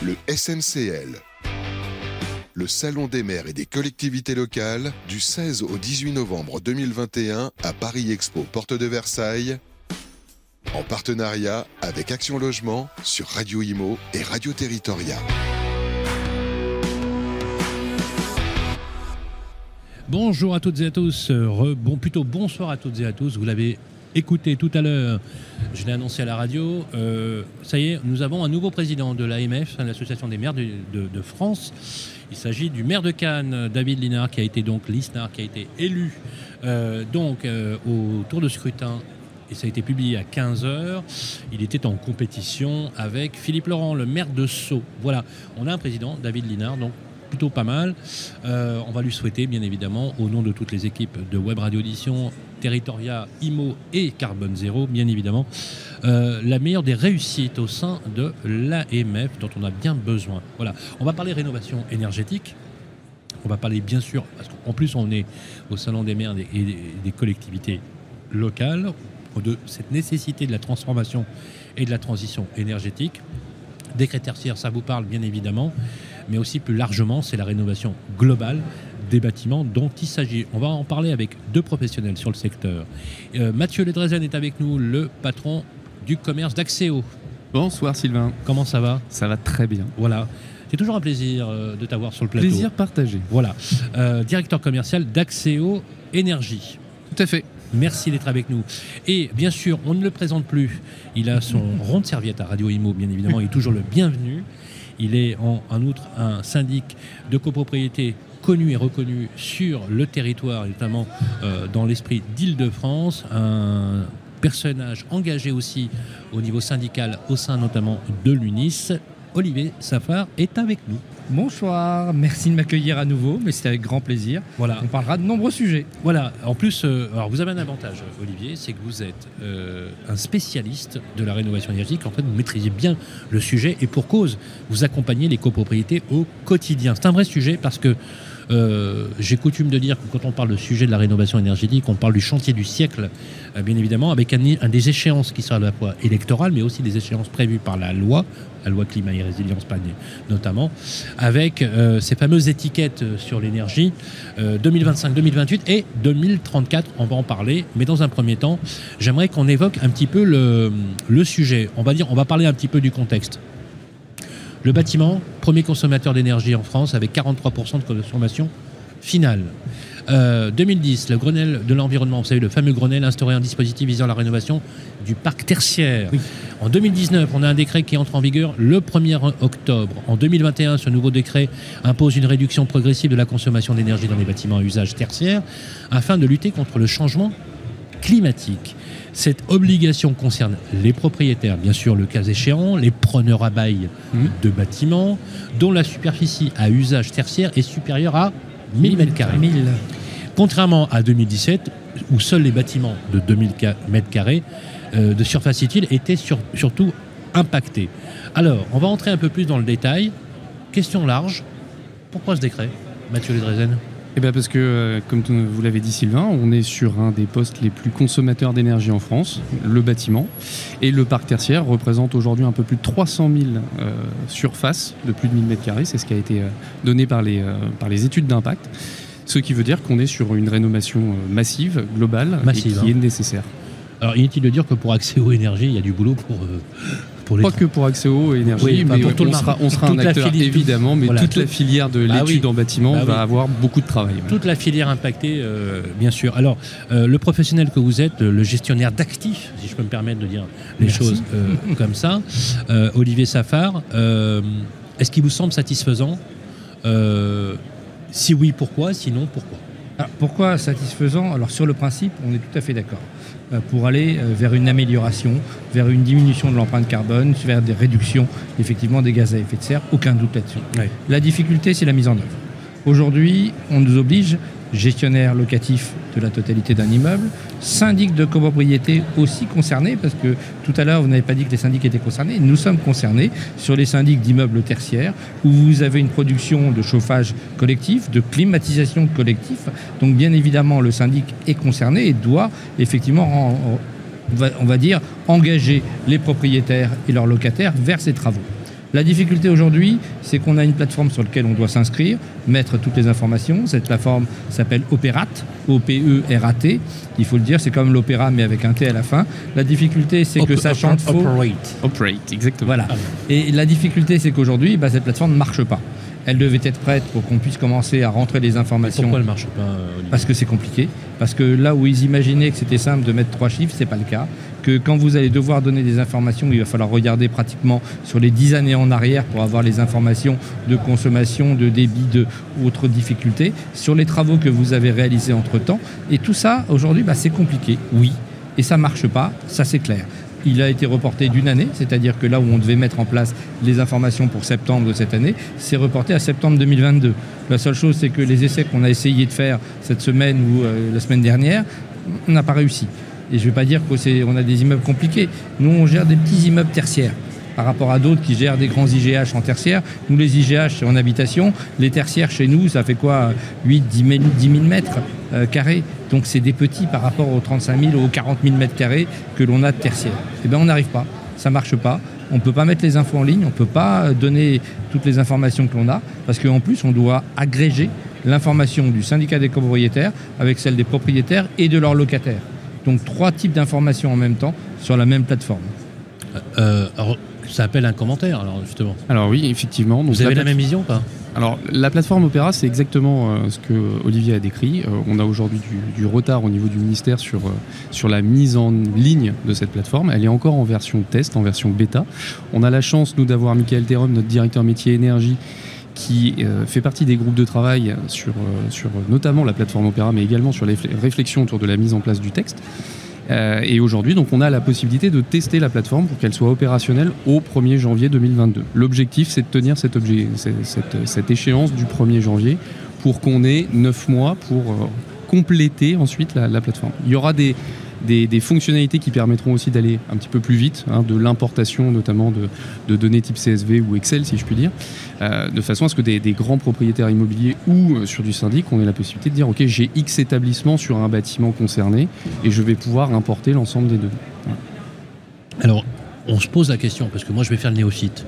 le SNCL. Le Salon des maires et des collectivités locales du 16 au 18 novembre 2021 à Paris Expo, porte de Versailles, en partenariat avec Action Logement sur Radio Imo et Radio Territoria. Bonjour à toutes et à tous, bonsoir à toutes et à tous, vous l'avez écouté tout à l'heure, je l'ai annoncé à la radio, ça y est, nous avons un nouveau président de l'AMF, l'Association des maires de France. Il s'agit du maire de Cannes, David Linard, qui a été donc élu au tour de scrutin, et ça a été publié à 15h. Il était en compétition avec Philippe Laurent, le maire de Sceaux. Voilà, on a un président, David Linard, donc plutôt pas mal. On va lui souhaiter, bien évidemment, au nom de toutes les équipes de Web Radio Audition, Territoria, Imo et Carbone Zéro, bien évidemment, la meilleure des réussites au sein de l'AMF dont on a bien besoin. Voilà, on va parler rénovation énergétique. On va parler, bien sûr, parce qu'en plus on est au Salon des maires et des collectivités locales, de cette nécessité de la transformation et de la transition énergétique. Décret tertiaire, ça vous parle bien évidemment, mais aussi plus largement, c'est la rénovation globale des bâtiments dont il s'agit. On va en parler avec deux professionnels sur le secteur. Mathieu Ledrezen est avec nous, le patron du commerce d'Axéo. Bonsoir Sylvain. Comment ça va ? Ça va très bien. Voilà. C'est toujours un plaisir de t'avoir sur le plateau. Plaisir partagé. Voilà. Directeur commercial d'Axéo Énergie. Tout à fait. Merci d'être avec nous. Et bien sûr, on ne le présente plus. Il a son rond de serviette à Radio Imo, bien évidemment. Il est toujours le bienvenu. Il est en outre un syndic de copropriété connu et reconnu sur le territoire, et notamment dans l'esprit d'Île-de-France. Un personnage engagé aussi au niveau syndical, au sein notamment de l'UNIS. Olivier Safar est avec nous. Bonsoir, merci de m'accueillir à nouveau, mais c'était avec grand plaisir. Voilà. On parlera de nombreux sujets. Voilà, en plus, alors vous avez un avantage, Olivier, c'est que vous êtes un spécialiste de la rénovation énergétique. En fait, vous maîtrisez bien le sujet et pour cause, vous accompagnez les copropriétés au quotidien. C'est un vrai sujet parce que j'ai coutume de dire que quand on parle de sujet de la rénovation énergétique, on parle du chantier du siècle, bien évidemment, avec un des échéances qui sera à la fois électorale, mais aussi des échéances prévues par la loi climat et résilience notamment, avec ces fameuses étiquettes sur l'énergie 2025, 2028 et 2034. On va en parler, mais dans un premier temps, j'aimerais qu'on évoque un petit peu le sujet. On va parler un petit peu du contexte. Le bâtiment, premier consommateur d'énergie en France, avec 43% de consommation finale. 2010, le Grenelle de l'environnement, vous savez, le fameux Grenelle instauré un dispositif visant la rénovation du parc tertiaire. Oui. En 2019, on a un décret qui entre en vigueur le 1er octobre. En 2021, ce nouveau décret impose une réduction progressive de la consommation d'énergie dans les bâtiments à usage tertiaire afin de lutter contre le changement climatique. Cette obligation concerne les propriétaires, bien sûr, le cas échéant, les preneurs à bail de bâtiments, dont la superficie à usage tertiaire est supérieure à 1000 m². Contrairement à 2017, où seuls les bâtiments de 2000 m² de surface utile étaient surtout impactés. Alors, on va entrer un peu plus dans le détail. Question large, pourquoi ce décret, Mathieu Ledrezen ? Eh bien parce que, comme vous l'avez dit Sylvain, on est sur un des postes les plus consommateurs d'énergie en France, le bâtiment. Et le parc tertiaire représente aujourd'hui un peu plus de 300 000 surfaces de plus de 1000 m². C'est ce qui a été donné par les études d'impact. Ce qui veut dire qu'on est sur une rénovation massive, globale, et qui est nécessaire. Alors inutile de dire que pour Axieo Énergie, il y a du boulot pour les... Pas que pour Axieo Énergie, oui, mais pour on sera un acteur évidemment, mais voilà, toute la filière de l'étude en bâtiment va avoir beaucoup de travail. Toute la filière impactée, bien sûr. Alors, le professionnel que vous êtes, le gestionnaire d'actifs, si je peux me permettre de dire les choses comme ça, Olivier Safar, est-ce qu'il vous semble satisfaisant ? Si oui, pourquoi ? Sinon, pourquoi ? Alors, pourquoi satisfaisant ? Alors sur le principe, on est tout à fait d'accord. Pour aller vers une amélioration, vers une diminution de l'empreinte carbone, vers des réductions effectivement des gaz à effet de serre, aucun doute là-dessus. Ouais. La difficulté, c'est la mise en œuvre. Aujourd'hui, on nous oblige, gestionnaire locatif de la totalité d'un immeuble, syndic de copropriété aussi concerné, parce que tout à l'heure, vous n'avez pas dit que les syndics étaient concernés. Nous sommes concernés sur les syndics d'immeubles tertiaires, où vous avez une production de chauffage collectif, de climatisation collectif. Donc, bien évidemment, le syndic est concerné et doit effectivement, on va dire, engager les propriétaires et leurs locataires vers ces travaux. La difficulté aujourd'hui, c'est qu'on a une plateforme sur laquelle on doit s'inscrire, mettre toutes les informations. Cette plateforme s'appelle Operat, O-P-E-R-A-T. Il faut le dire, c'est comme l'opéra, mais avec un T à la fin. La difficulté, c'est que ça chante faux. Operate, exactement. Voilà. Et la difficulté, c'est qu'aujourd'hui, cette plateforme ne marche pas. Elle devait être prête pour qu'on puisse commencer à rentrer les informations. Pourquoi elle ne marche pas, Olivier ? Parce que c'est compliqué. Parce que là où ils imaginaient que c'était simple de mettre 3 chiffres, c'est pas le cas. Que quand vous allez devoir donner des informations, il va falloir regarder pratiquement sur les 10 années en arrière pour avoir les informations de consommation, de débit, d'autres difficultés, sur les travaux que vous avez réalisés entre-temps. Et tout ça, aujourd'hui, c'est compliqué, oui. Et ça marche pas, ça c'est clair. Il a été reporté d'une année, c'est-à-dire que là où on devait mettre en place les informations pour septembre de cette année, c'est reporté à septembre 2022. La seule chose, c'est que les essais qu'on a essayé de faire cette semaine ou la semaine dernière, on n'a pas réussi. Et je ne vais pas dire qu'on a des immeubles compliqués. Nous, on gère des petits immeubles tertiaires par rapport à d'autres qui gèrent des grands IGH en tertiaire. Nous, les IGH, c'est en habitation. Les tertiaires, chez nous, ça fait quoi 8, 10 000 mètres carrés. Donc, c'est des petits par rapport aux 35 000 ou aux 40 000 mètres carrés que l'on a de tertiaire. Eh bien, on n'arrive pas. Ça ne marche pas. On ne peut pas mettre les infos en ligne. On ne peut pas donner toutes les informations que l'on a. Parce qu'en plus, on doit agréger l'information du syndicat des copropriétaires avec celle des propriétaires et de leurs locataires. Donc 3 types d'informations en même temps sur la même plateforme. Alors, ça appelle un commentaire, alors justement. Alors oui, effectivement. Donc vous avez la même vision ou pas ? Alors la plateforme Opera, c'est exactement ce que Olivier a décrit. On a aujourd'hui du retard au niveau du ministère sur la mise en ligne de cette plateforme. Elle est encore en version test, en version bêta. On a la chance, nous, d'avoir Michael Thérum, notre directeur métier énergie, qui fait partie des groupes de travail sur notamment la plateforme Opera, mais également sur les réflexions autour de la mise en place du texte. Et aujourd'hui, donc, on a la possibilité de tester la plateforme pour qu'elle soit opérationnelle au 1er janvier 2022. L'objectif, c'est de tenir cette échéance du 1er janvier pour qu'on ait 9 mois pour compléter ensuite la plateforme. Il y aura des fonctionnalités qui permettront aussi d'aller un petit peu plus vite, de l'importation notamment de données type CSV ou Excel, si je puis dire, de façon à ce que des grands propriétaires immobiliers ou sur du syndic, on ait la possibilité de dire ok, j'ai X établissements sur un bâtiment concerné et je vais pouvoir importer l'ensemble des données. Voilà. Alors, on se pose la question, parce que moi je vais faire le néophyte.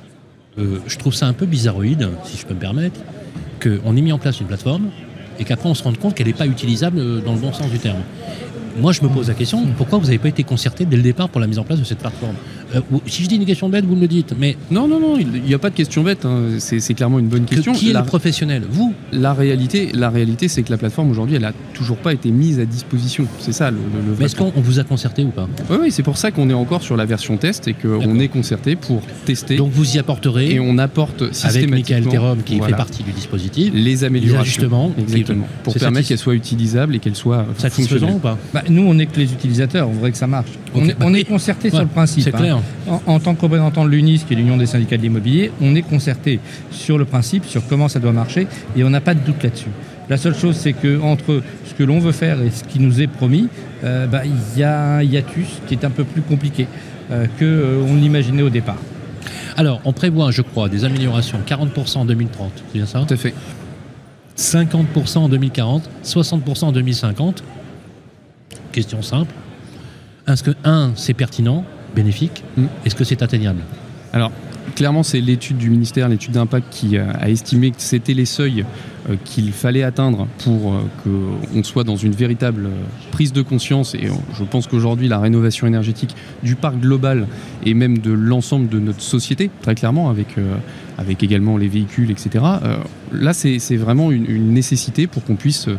Je trouve ça un peu bizarroïde, si je peux me permettre, qu'on ait mis en place une plateforme et qu'après on se rende compte qu'elle n'est pas utilisable dans le bon sens du terme. Moi, je me pose la question, pourquoi vous n'avez pas été concerté dès le départ pour la mise en place de cette plateforme ? Si je dis une question bête, vous me le dites. Mais non, il n'y a pas de question bête. C'est clairement une bonne question. Qui est le professionnel ? Vous ? La réalité, c'est que la plateforme, aujourd'hui, elle n'a toujours pas été mise à disposition. C'est ça le Mais est-ce qu'on vous a concerté ou pas ? Oui, c'est pour ça qu'on est encore sur la version test et qu'on est concerté pour tester. Donc vous y apporterez. Et on apporte systématiquement, avec Michael Thérum, qui fait partie du dispositif, les améliorations. Les ajustements. Exactement. Pour permettre qu'elle soit utilisable et qu'elle soit satisfaisant ou pas ? Nous, on n'est que les utilisateurs, on voudrait que ça marche. Okay. On est concerté sur le principe. C'est clair. En tant que représentant de l'UNIS, qui est l'Union des syndicats de l'immobilier, on est concerté sur le principe, sur comment ça doit marcher, et on n'a pas de doute là-dessus. La seule chose, c'est qu'entre ce que l'on veut faire et ce qui nous est promis, il y a un hiatus qui est un peu plus compliqué qu'on l'imaginait au départ. Alors, on prévoit, je crois, des améliorations, 40% en 2030, c'est bien ça ? Tout à fait. 50% en 2040, 60% en 2050. Question simple. Est-ce que, c'est pertinent, bénéfique ? Est-ce que c'est atteignable ? Alors, clairement, c'est l'étude du ministère, l'étude d'impact, qui a estimé que c'était les seuils qu'il fallait atteindre pour qu'on soit dans une véritable prise de conscience. Et je pense qu'aujourd'hui, la rénovation énergétique du parc global et même de l'ensemble de notre société, très clairement, avec également les véhicules, etc. Là, c'est vraiment une nécessité pour qu'on puisse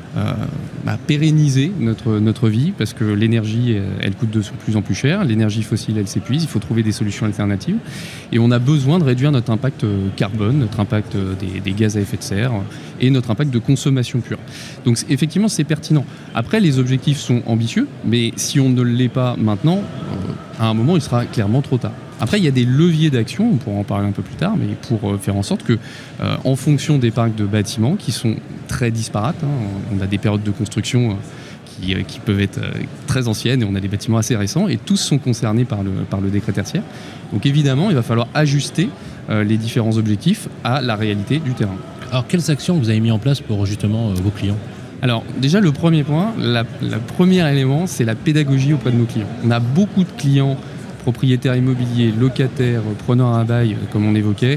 pérenniser notre vie, parce que l'énergie, elle coûte de plus en plus cher, l'énergie fossile, elle s'épuise, il faut trouver des solutions alternatives, et on a besoin de réduire notre impact carbone, notre impact des gaz à effet de serre et notre impact de consommation pure. Donc effectivement, c'est pertinent. Après, les objectifs sont ambitieux, mais si on ne l'est pas maintenant, à un moment, il sera clairement trop tard. Après, il y a des leviers d'action, on pourra en parler un peu plus tard, mais pour faire en sorte que, en fonction des parcs de bâtiments, qui sont très disparates, on a des périodes de construction qui peuvent être très anciennes, et on a des bâtiments assez récents, et tous sont concernés par le décret tertiaire. Donc évidemment, il va falloir ajuster les différents objectifs à la réalité du terrain. Alors, quelles actions vous avez mis en place pour justement vos clients ? Alors déjà, le premier point, le premier élément, c'est la pédagogie auprès de nos clients. On a beaucoup de clients propriétaires immobiliers, locataires, preneurs à bail, comme on évoquait,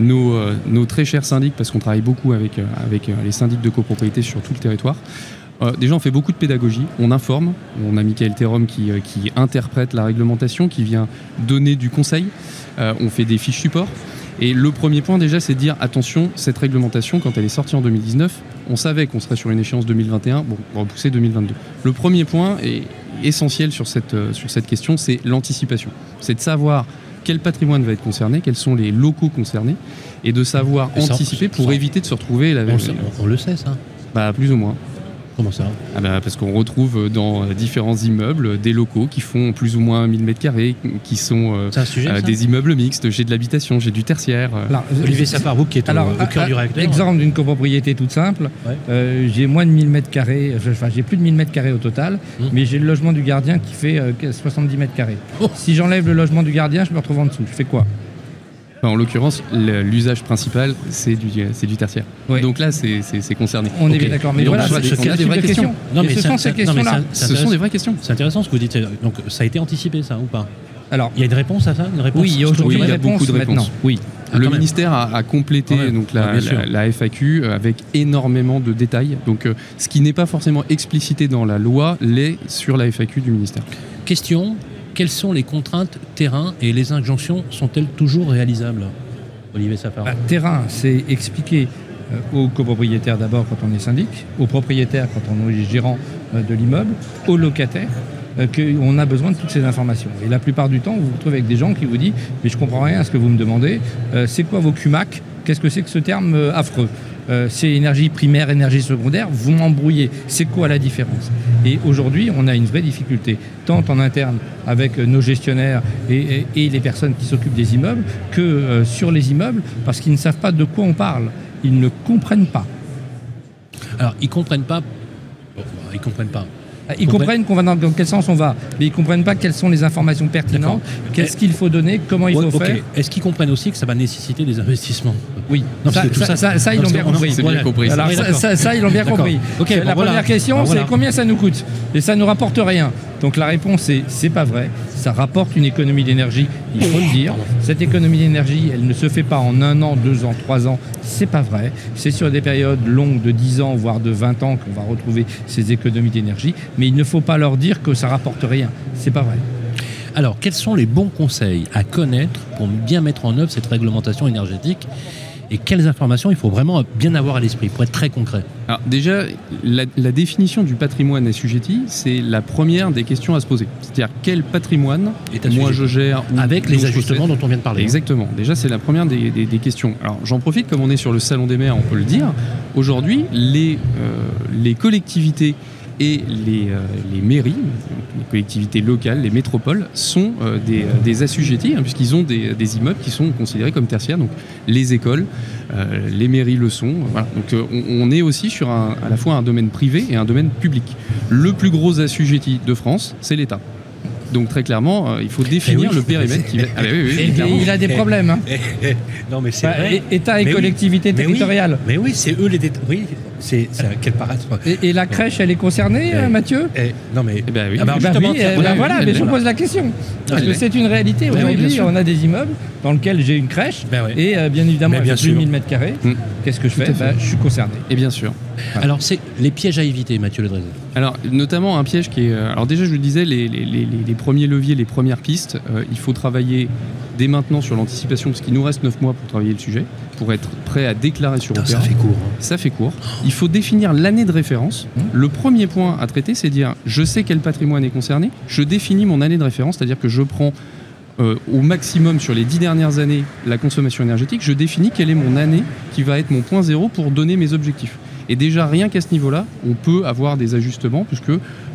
nos très chers syndics, parce qu'on travaille beaucoup avec les syndics de copropriété sur tout le territoire. Déjà, on fait beaucoup de pédagogie, on informe. On a Michael Thérum qui interprète la réglementation, qui vient donner du conseil. On fait des fiches support. Et le premier point, déjà, c'est de dire attention, cette réglementation, quand elle est sortie en 2019, on savait qu'on serait sur une échéance 2021, bon, on va repousser 2022. Le premier point est essentiel sur cette question, c'est l'anticipation. C'est de savoir quel patrimoine va être concerné, quels sont les locaux concernés, et de savoir anticiper pour éviter de se retrouver... On le sait, ça ? Plus ou moins. Comment ça ? Parce qu'on retrouve dans différents immeubles des locaux qui font plus ou moins 1000 m², qui sont des immeubles mixtes. J'ai de l'habitation, j'ai du tertiaire. Alors, Olivier Sapard, vous qui êtes au cœur du réacteur. Exemple d'une copropriété toute simple, j'ai moins de 1000 m², j'ai plus de 1000 m² au total, mais j'ai le logement du gardien qui fait 70 m². Oh. Si j'enlève le logement du gardien, je me retrouve en dessous. Je fais quoi ? En l'occurrence, l'usage principal, c'est du tertiaire. Oui. Donc là, c'est concerné. On est bien d'accord. Mais voilà, on a des vraies questions. Ce sont ces questions-là. Ce sont des vraies questions. C'est intéressant ce que vous dites. Donc ça a été anticipé, ça, ou pas ? Alors, il y a une réponse à ça, une réponse. Oui, il y a beaucoup de réponses. Oui. Le ministère a complété donc la FAQ avec énormément de détails. Donc, ce qui n'est pas forcément explicité dans la loi l'est sur la FAQ du ministère. Question. Quelles sont les contraintes terrain et les injonctions sont-elles toujours réalisables ? Olivier Sapard. Terrain, c'est expliquer aux copropriétaires d'abord quand on est syndic, aux propriétaires quand on est gérant de l'immeuble, aux locataires, qu'on a besoin de toutes ces informations. Et la plupart du temps, vous vous retrouvez avec des gens qui vous disent « mais je comprends rien à ce que vous me demandez, c'est quoi vos CUMAC ? Qu'est-ce que c'est que ce terme affreux ? C'est énergie primaire, énergie secondaire, vous m'embrouillez. C'est quoi la différence ? Et aujourd'hui, on a une vraie difficulté, tant en interne avec nos gestionnaires et les personnes qui s'occupent des immeubles, que sur les immeubles, parce qu'ils ne savent pas de quoi on parle. Ils ne comprennent pas. Alors, ils ne comprennent pas. Ils comprennent pas. Ils comprennent dans quel sens on va, mais ils ne comprennent pas quelles sont les informations pertinentes, qu'est-ce qu'il faut donner, comment il faut faire. Est-ce qu'ils comprennent aussi que ça va nécessiter des investissements ? Oui, non, ça ils l'ont bien compris. C'est bien compris. Alors, ça, ils l'ont bien compris. La première question, c'est combien ça nous coûte ? Et ça ne nous rapporte rien. Donc la réponse est, c'est pas vrai. Ça rapporte une économie d'énergie, il faut le dire. Cette économie d'énergie, elle ne se fait pas en 1 an, 2 ans, 3 ans. C'est pas vrai. C'est sur des périodes longues de 10 ans, voire de 20 ans qu'on va retrouver ces économies d'énergie. Mais il ne faut pas leur dire que ça rapporte rien. C'est pas vrai. Alors, quels sont les bons conseils à connaître pour bien mettre en œuvre cette réglementation énergétique ? Et quelles informations il faut vraiment bien avoir à l'esprit pour être très concret ? Alors déjà, la définition du patrimoine assujetti, c'est la première des questions à se poser. C'est-à-dire quel patrimoine moi je gère avec les ajustements dont on vient de parler. Exactement. Déjà, c'est la première des questions. Alors j'en profite, comme on est sur le Salon des maires, on peut le dire. Aujourd'hui, les collectivités et les mairies, les collectivités locales, les métropoles, sont des assujettis, puisqu'ils ont des immeubles qui sont considérés comme tertiaires. Donc les écoles, les mairies le sont. Voilà. Donc on est aussi sur à la fois un domaine privé et un domaine public. Le plus gros assujetti de France, c'est l'État. Donc très clairement, il faut définir le périmètre qui va... il a des problèmes. Non, mais c'est vrai. État et collectivités territoriales. Mais oui, c'est eux les détails. Oui, c'est quel parade. Et la crèche, elle est concernée, Mathieu ? Non, mais... oui. Voilà, mais je vous pose la question. Parce que c'est une réalité. Aujourd'hui, on a des immeubles dans lesquels j'ai une crèche. Et bien évidemment, il y a plus de 1000 m². Qu'est-ce que je fais ? Je suis concerné. Et bien sûr. Voilà. Alors, c'est les pièges à éviter, Mathieu Le Drezet. Alors, notamment un piège qui est... Alors déjà, je vous le disais, les premiers leviers, les premières pistes, il faut travailler dès maintenant sur l'anticipation, parce qu'il nous reste 9 mois pour travailler le sujet, pour être prêt à déclarer sur opéra. Ça fait court. Ça fait court. Il faut définir l'année de référence. Le premier point à traiter, c'est dire, je sais quel patrimoine est concerné, je définis mon année de référence, c'est-à-dire que je prends au maximum sur les 10 dernières années la consommation énergétique, je définis quelle est mon année qui va être mon point zéro pour donner mes objectifs. Et déjà, rien qu'à ce niveau-là, on peut avoir des ajustements, puisque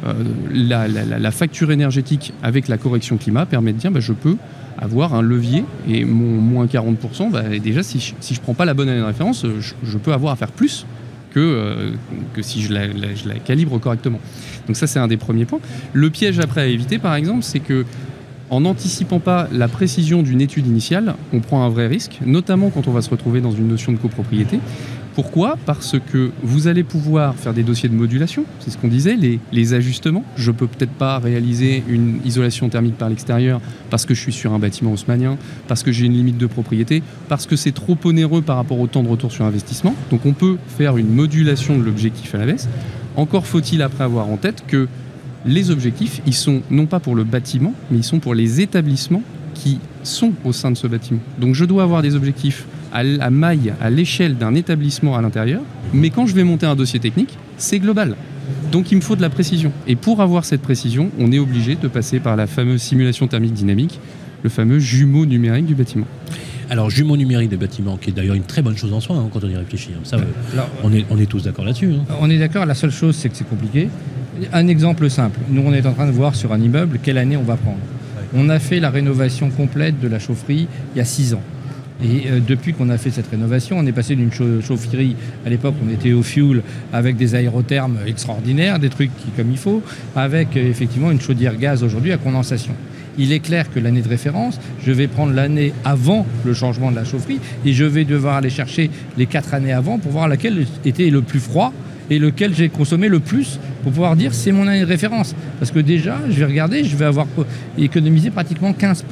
la facture énergétique avec la correction climat permet de dire je peux avoir un levier, et mon moins 40%, déjà, si je ne prends pas la bonne année de référence, je peux avoir à faire plus que si je la calibre correctement. Donc ça, c'est un des premiers points. Le piège après à éviter, par exemple, c'est que en n'anticipant pas la précision d'une étude initiale, on prend un vrai risque, notamment quand on va se retrouver dans une notion de copropriété, Pourquoi ? Parce que vous allez pouvoir faire des dossiers de modulation, c'est ce qu'on disait, les ajustements. Je peux peut-être pas réaliser une isolation thermique par l'extérieur parce que je suis sur un bâtiment haussmannien, parce que j'ai une limite de propriété, parce que c'est trop onéreux par rapport au temps de retour sur investissement. Donc on peut faire une modulation de l'objectif à la baisse. Encore faut-il après avoir en tête que les objectifs, ils sont non pas pour le bâtiment, mais ils sont pour les établissements qui sont au sein de ce bâtiment. Donc je dois avoir des objectifs à maille, à l'échelle d'un établissement à l'intérieur, mais quand je vais monter un dossier technique, c'est global. Donc il me faut de la précision. Et pour avoir cette précision, on est obligé de passer par la fameuse simulation thermique dynamique, le fameux jumeau numérique du bâtiment. Alors, jumeau numérique des bâtiments, qui est d'ailleurs une très bonne chose en soi, quand on y réfléchit. Ça, alors, on est tous d'accord là-dessus. On est d'accord, la seule chose, c'est que c'est compliqué. Un exemple simple. Nous, on est en train de voir sur un immeuble quelle année on va prendre. On a fait la rénovation complète de la chaufferie il y a 6 ans. Et depuis qu'on a fait cette rénovation, on est passé d'une chaufferie, à l'époque on était au fioul, avec des aérothermes extraordinaires, des trucs comme il faut, avec effectivement une chaudière gaz aujourd'hui à condensation. Il est clair que l'année de référence, je vais prendre l'année avant le changement de la chaufferie et je vais devoir aller chercher les 4 années avant pour voir laquelle était le plus froid et lequel j'ai consommé le plus pour pouvoir dire c'est mon année de référence. Parce que déjà, je vais regarder, je vais avoir économisé pratiquement 15%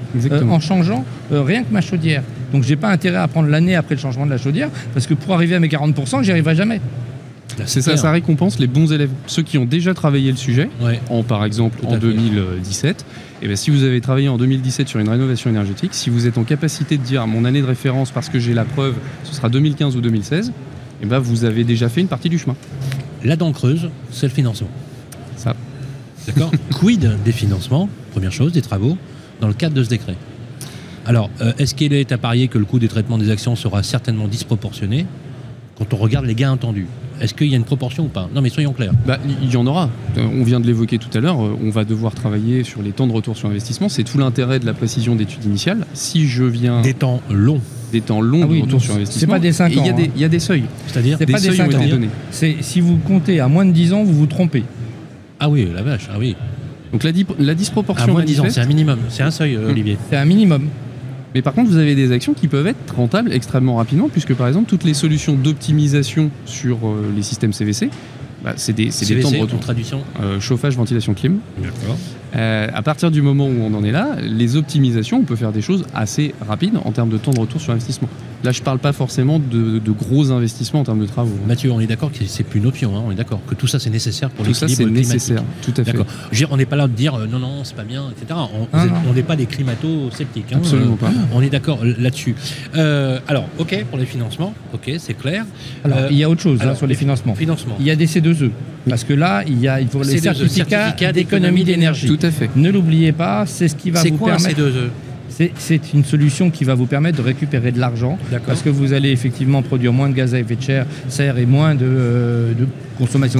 en changeant rien que ma chaudière. Donc j'ai pas intérêt à prendre l'année après le changement de la chaudière parce que pour arriver à mes 40%, j'y arriverai jamais. C'est ça, ça récompense les bons élèves, ceux qui ont déjà travaillé le sujet, par exemple en 2017. Et bien, si vous avez travaillé en 2017 sur une rénovation énergétique, si vous êtes en capacité de dire mon année de référence parce que j'ai la preuve, ce sera 2015 ou 2016, et ben vous avez déjà fait une partie du chemin. La dent creuse, c'est le financement. Ça. D'accord. Quid des financements, première chose, des travaux, dans le cadre de ce décret. Alors, est-ce qu'il est à parier que le coût des traitements des actions sera certainement disproportionné quand on regarde les gains attendus? Est-ce qu'il y a une proportion ou pas? Non, mais soyons clairs. Il y en aura. On vient de l'évoquer tout à l'heure. On va devoir travailler sur les temps de retour sur investissement. C'est tout l'intérêt de la précision d'études initiales. Si je viens... Des temps longs. Des temps longs de retour sur investissement. C'est pas des 5 ans. Il y a des seuils. C'est-à-dire des seuils ont été donnés. Si vous comptez à moins de 10 ans, vous vous trompez. Ah oui, la vache, ah oui. Donc la disproportion... À moins de 10 ans, c'est un minimum. C'est un seuil, Olivier. C'est un minimum. Mais par contre, vous avez des actions qui peuvent être rentables extrêmement rapidement, puisque par exemple, toutes les solutions d'optimisation sur les systèmes CVC, c'est des temps de retour. Traduction chauffage, ventilation, clim. D'accord. À partir du moment où on en est là, les optimisations, on peut faire des choses assez rapides en termes de temps de retour sur investissement. Là, je ne parle pas forcément de gros investissements en termes de travaux. Mathieu, on est d'accord que c'est plus une option, on est d'accord que tout ça c'est nécessaire pour l'équilibre climatique. Tout ça c'est nécessaire, tout à fait. D'accord. On n'est pas là de dire non, c'est pas bien, etc. On n'est pas des climato-sceptiques. Absolument pas. On est d'accord là-dessus. Alors, ok, pour les financements, ok, c'est clair. Alors, il y a autre chose sur les financements. Il y a des C2E. Parce que là, il faut les certificats d'économie d'énergie. Tout à fait. Ne l'oubliez pas, c'est ce qui va vous permettre... C'est quoi un C2E ? C'est une solution qui va vous permettre de récupérer de l'argent parce que vous allez effectivement produire moins de gaz à effet de serre et moins de consommation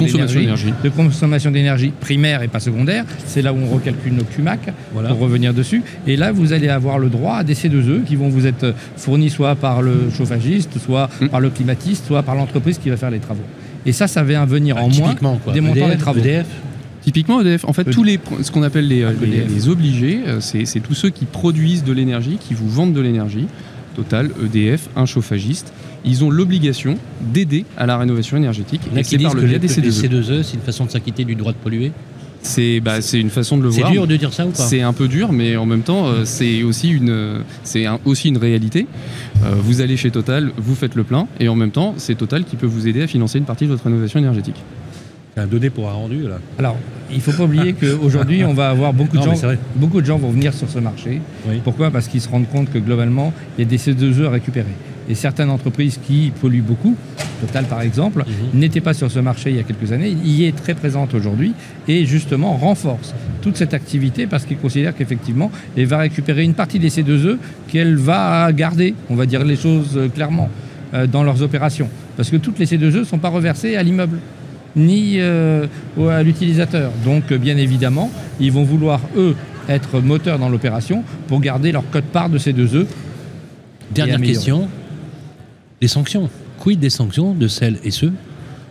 d'énergie primaire et pas secondaire. C'est là où on recalcule nos CUMAC pour revenir dessus. Et là, vous allez avoir le droit à des C2E qui vont vous être fournis soit par le chauffagiste, soit par le climatiste, soit par l'entreprise qui va faire les travaux. Et ça vient venir en moins des montants des travaux. EDF. Typiquement EDF, en fait, ce qu'on appelle les obligés, c'est tous ceux qui produisent de l'énergie, qui vous vendent de l'énergie. Total, EDF, un chauffagiste, ils ont l'obligation d'aider à la rénovation énergitique. Et c'est par le biais des C2E. Les C2E, c'est une façon de s'acquitter du droit de polluer. C'est une façon de le voir. C'est dur de dire ça ou pas? C'est un peu dur, mais en même temps, c'est aussi une réalité. Vous allez chez Total, vous faites le plein, et en même temps, c'est Total qui peut vous aider à financer une partie de votre rénovation énergétique. Un donné pour un rendu, là. Alors, il ne faut pas oublier qu'aujourd'hui, on va avoir beaucoup de gens vont venir sur ce marché. Oui. Pourquoi ? Parce qu'ils se rendent compte que globalement, il y a des C2E à récupérer. Et certaines entreprises qui polluent beaucoup, Total par exemple, n'étaient pas sur ce marché il y a quelques années, y est très présente aujourd'hui et justement renforce toute cette activité parce qu'ils considèrent qu'effectivement, elle va récupérer une partie des C2E qu'elle va garder, on va dire les choses clairement, dans leurs opérations. Parce que toutes les C2E ne sont pas reversées à l'immeuble ni à l'utilisateur. Donc, bien évidemment, ils vont vouloir, eux, être moteurs dans l'opération pour garder leur quote-part de C2E. Dernière question, les sanctions. Quid des sanctions de celles et ceux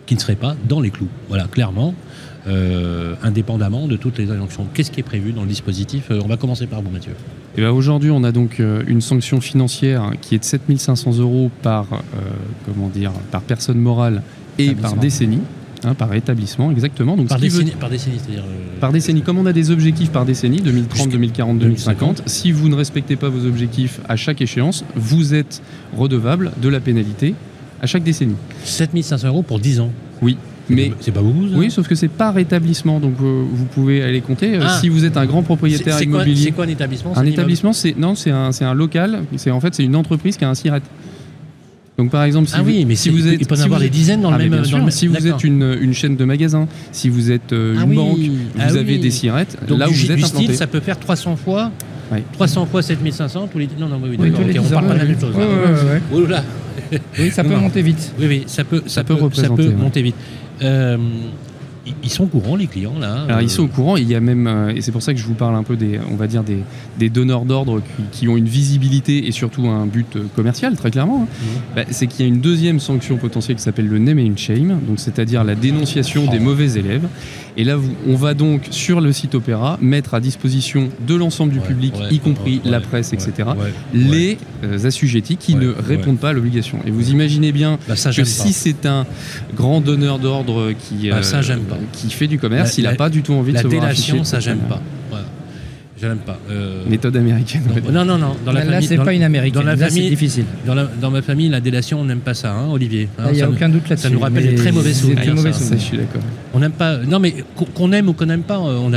qui ne serait pas dans les clous. Voilà, clairement, indépendamment de toutes les injonctions. Qu'est-ce qui est prévu dans le dispositif ? On va commencer par vous, Mathieu. Et ben aujourd'hui, on a donc une sanction financière qui est de 7 500 € par personne morale et par décennie. Par établissement, exactement. Donc, par décennie, c'est-à-dire... Par décennie. Comme on a des objectifs par décennie, 2030, 2040, 2050, si vous ne respectez pas vos objectifs à chaque échéance, vous êtes redevable de la pénalité à chaque décennie. 7 500 € pour 10 ans. Oui. Mais c'est pas beaucoup, ça ? Oui, sauf que c'est par établissement, donc vous pouvez aller compter. Si vous êtes un grand propriétaire immobilier... C'est quoi un établissement ? Un établissement, c'est un local, c'est une entreprise qui a un SIRET. Donc par exemple, si vous êtes, il peut y en avoir des dizaines dans le même. Si vous êtes une chaîne de magasins, si vous êtes une banque, vous avez des SIRET, là où vous êtes implanté. Ça peut faire 300 fois. Oui. 300 fois 7500 tous les... Non, on parle pas de la même chose. Oui, ça peut monter vite. Oui, ça peut monter vite. Ils sont au courant, les clients, là. Alors, ils sont au courant. Il y a même, et c'est pour ça que je vous parle un peu des donneurs d'ordre qui ont une visibilité et surtout un but commercial, très clairement. C'est qu'il y a une deuxième sanction potentielle qui s'appelle le name and shame, donc c'est-à-dire la dénonciation des mauvais élèves. Et là, on va donc sur le site Opéra mettre à disposition de l'ensemble du public, y compris la presse, etc., les assujettis qui ne répondent pas à l'obligation. Et vous imaginez bien que si c'est un grand donneur d'ordre qui fait du commerce, il n'a pas du tout envie de se voir afficher. La délation, ça j'aime pas. Voilà. Je n'aime pas. Méthode américaine. Non. Là, c'est pas une américaine. Là, c'est difficile. Dans ma famille, la délation, on n'aime pas ça, Olivier. Il n'y a aucun doute là-dessus. Ça nous rappelle des très mauvais souvenirs. Ça, je suis d'accord. On n'aime pas. Non, mais qu'on aime ou qu'on n'aime pas,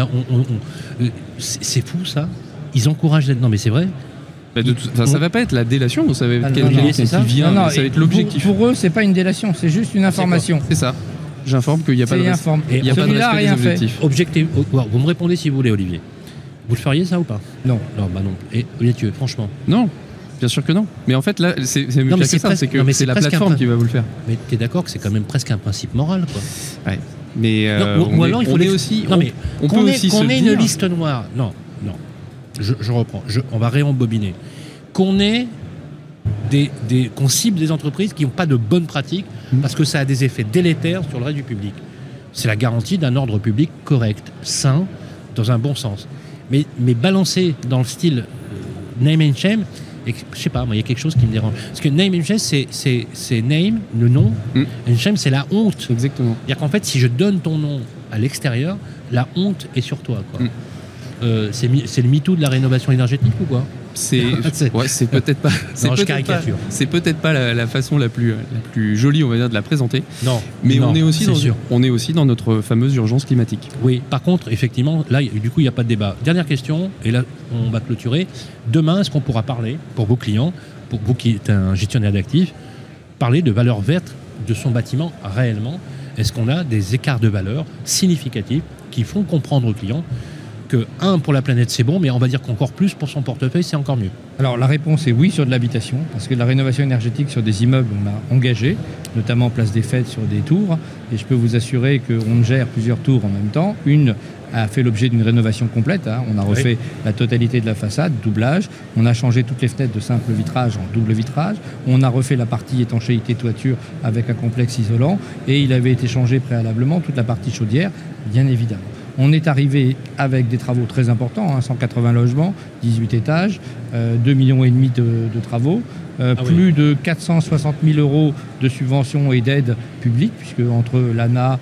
c'est fou ça. Ils encouragent. Non, mais c'est vrai. Ça va pas être la délation, ça va être quelqu'un qui vient. Ça va être l'objectif. Pour eux, c'est pas une délation, c'est juste une information. C'est ça. J'informe qu'il n'y a pas de respect des objectifs. Vous me répondez si vous voulez, Olivier. Vous le feriez ça ou pas ? Non. Non. Et Mathieu, franchement. Non. Bien sûr que non. Mais en fait, là, c'est mieux que ça. C'est que c'est la plateforme qui va vous le faire. Mais tu es d'accord que c'est quand même presque un principe moral, quoi. Ouais. Mais on peut aussi qu'on ait une liste noire. Non. Je reprends. On va réembobiner. Qu'on ait qu'on cible des entreprises qui n'ont pas de bonnes pratiques parce que ça a des effets délétères sur le reste du public. C'est la garantie d'un ordre public correct, sain, dans un bon sens. Mais balancer dans le style name and shame, et, je sais pas, moi, il y a quelque chose qui me dérange. Parce que name and shame, c'est name, le nom, and shame, c'est la honte. Exactement. C'est-à-dire qu'en fait, si je donne ton nom à l'extérieur, la honte est sur toi, quoi. C'est le MeToo de la rénovation énergétique ou quoi ? C'est peut-être pas. C'est peut-être pas la façon la plus jolie, on va dire, de la présenter. Non. Mais on est aussi dans notre fameuse urgence climatique. Oui. Par contre, effectivement, là, du coup, il n'y a pas de débat. Dernière question, et là, on va clôturer. Demain, est-ce qu'on pourra parler, pour vos clients, pour vous qui êtes un gestionnaire d'actifs, parler de valeur verte de son bâtiment réellement ? Est-ce qu'on a des écarts de valeur significatifs qui font comprendre aux clients que, pour la planète, c'est bon, mais on va dire qu'encore plus pour son portefeuille, c'est encore mieux. Alors, la réponse est oui sur de l'habitation, parce que la rénovation énergétique sur des immeubles, on a engagé, notamment Place des Fêtes sur des tours, et je peux vous assurer qu'on gère plusieurs tours en même temps. Une a fait l'objet d'une rénovation complète. On a refait la totalité de la façade, doublage. On a changé toutes les fenêtres de simple vitrage en double vitrage. On a refait la partie étanchéité toiture avec un complexe isolant, et il avait été changé préalablement toute la partie chaudière, bien évidemment. On est arrivé avec des travaux très importants, 180 logements, 18 étages, 2,5 millions de travaux, plus de 460 000 € de subventions et d'aides publiques, puisque entre l'ANA,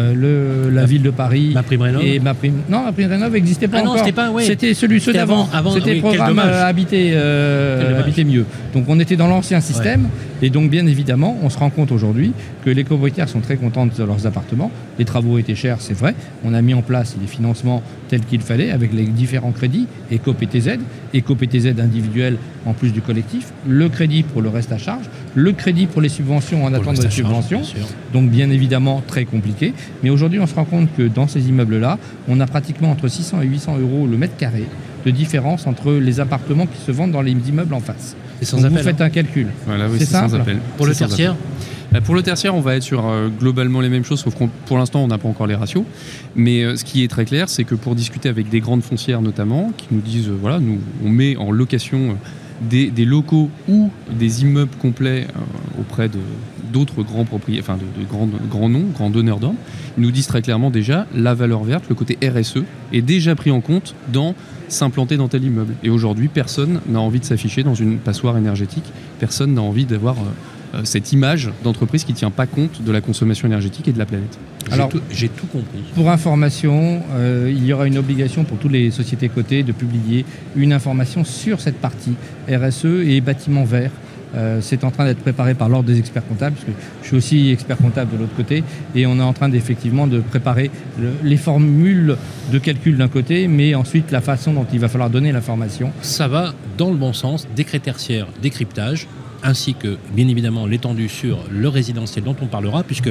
la ville de Paris MaPrimeRénov' et MaPrimeRénov'. Non, MaPrimeRénov' n'existait pas encore. C'était ceux d'avant. C'était le programme Habiter mieux. Donc on était dans l'ancien système, et donc bien évidemment, on se rend compte aujourd'hui que les copropriétaires sont très contents de leurs appartements. Les travaux étaient chers, c'est vrai. On a mis en place les financements tels qu'il fallait avec les différents crédits, éco-PTZ individuel en plus du collectif, le crédit pour le reste à charge, le crédit pour les subventions en attente de subventions, donc bien évidemment très compliqué. Mais aujourd'hui, on se rend compte que dans ces immeubles-là, on a pratiquement entre 600 et 800 € le mètre carré de différence entre les appartements qui se vendent dans les immeubles en face. Donc vous faites un calcul. Voilà, oui, c'est simple. sans appel. Pour le tertiaire ? Pour le tertiaire, on va être sur globalement les mêmes choses, sauf que pour l'instant, on n'a pas encore les ratios. Mais ce qui est très clair, c'est que pour discuter avec des grandes foncières notamment, qui nous disent, nous, on met en location des locaux ou des immeubles complets auprès d'autres grands propriétaires, de grands noms, grands donneurs d'ordre, ils nous disent très clairement déjà la valeur verte, le côté RSE est déjà pris en compte dans s'implanter dans tel immeuble. Et aujourd'hui, personne n'a envie de s'afficher dans une passoire énergétique, personne n'a envie d'avoir cette image d'entreprise qui ne tient pas compte de la consommation énergétique et de la planète. Alors, j'ai tout compris. Pour information, il y aura une obligation pour toutes les sociétés cotées de publier une information sur cette partie RSE et bâtiments verts. C'est en train d'être préparé par l'ordre des experts comptables, parce que je suis aussi expert comptable de l'autre côté, et on est en train effectivement de préparer les formules de calcul d'un côté, mais ensuite la façon dont il va falloir donner l'information. Ça va dans le bon sens, décret tertiaire, décryptage, ainsi que, bien évidemment, l'étendue sur le résidentiel dont on parlera, puisque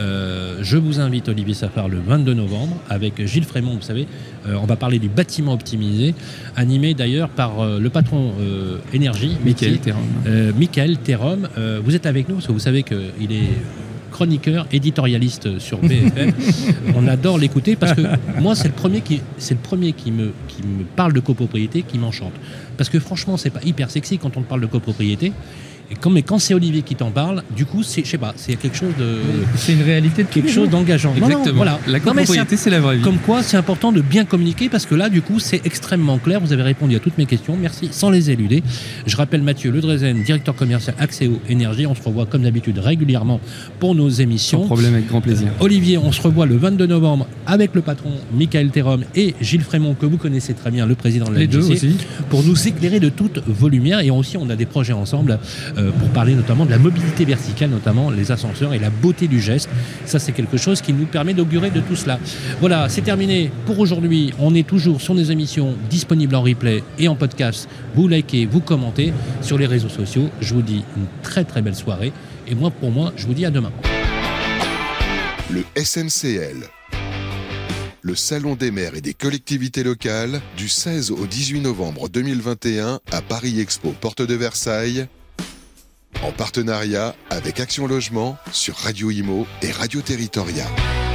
je vous invite, Olivier Safar, le 22 novembre, avec Gilles Frémont, vous savez, on va parler du bâtiment optimisé, animé d'ailleurs par le patron énergie, Michael Thérum. Vous êtes avec nous, parce que vous savez qu'il est chroniqueur, éditorialiste sur BFM. On adore l'écouter, parce que moi, c'est le premier qui me parle de copropriété qui m'enchante. Parce que franchement, c'est pas hyper sexy quand on te parle de copropriété. Mais quand c'est Olivier qui t'en parle, du coup, c'est quelque chose de... C'est une réalité de quelque chose d'engageant. Exactement. Non, voilà. La copropriété, c'est la vraie vie. Comme quoi, c'est important de bien communiquer, parce que là, du coup, c'est extrêmement clair. Vous avez répondu à toutes mes questions. Merci, sans les éluder. Je rappelle Mathieu Ledrezen, directeur commercial Axéo Énergie. On se revoit comme d'habitude régulièrement pour nos émissions. Sans problème, avec grand plaisir. Olivier, on se revoit le 22 novembre avec le patron Michael Thérum et Gilles Frémont, que vous connaissez très bien, le président de la Les deux aussi. Pour nous éclairer de toutes vos lumières. Et aussi, on a des projets ensemble pour parler notamment de la mobilité verticale, notamment les ascenseurs et la beauté du geste. Ça, c'est quelque chose qui nous permet d'augurer de tout cela. Voilà, c'est terminé pour aujourd'hui. On est toujours sur nos émissions disponibles en replay et en podcast. Vous likez, vous commentez sur les réseaux sociaux. Je vous dis une très très belle soirée. Et moi, pour moi, je vous dis à demain. Le SNCL, le Salon des maires et des collectivités locales, du 16 au 18 novembre 2021 à Paris Expo, porte de Versailles, en partenariat avec Action Logement sur Radio Imo et Radio Territoria.